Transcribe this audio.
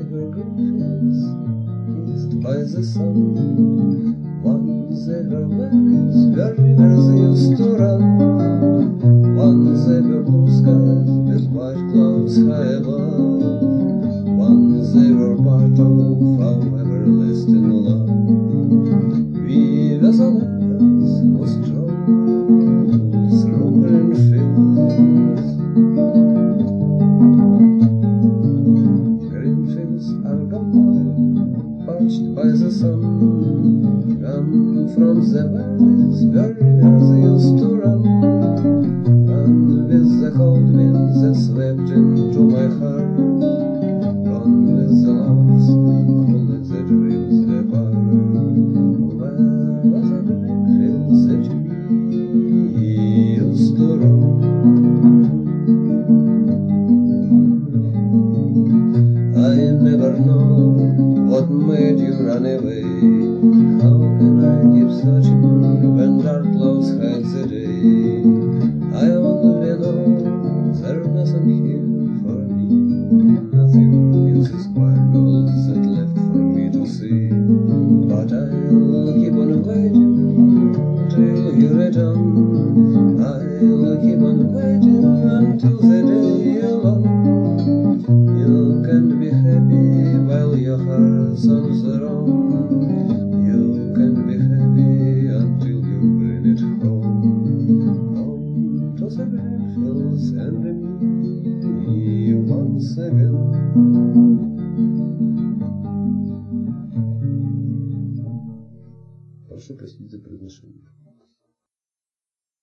evergreens kissed by the sun. Once they were valleys where rivers used to run. Once they were blue skies with white clouds high above. Once they were part of our everlasting love. We were the lads who strolled through green fields. Green fields are gone now, parched by the sun. Gone from the valleys where rivers used to run. Gone with the cold winds that swept into my heart. Gone with the lovers who let the dreams depart. Where are the green fields that we used to roam? I never know what made you run away. How can I keep searching when dark clouds hide the day? I only know there's nothing here for me, nothing in this wide world that left for me to see. But I'll keep on waiting till you return. I'll keep on waiting until the day alone. You can't be happy while your heart's on the road. You can't be happy until you bring it home. Home to the green fields and me once again. Прошу простить за произношение.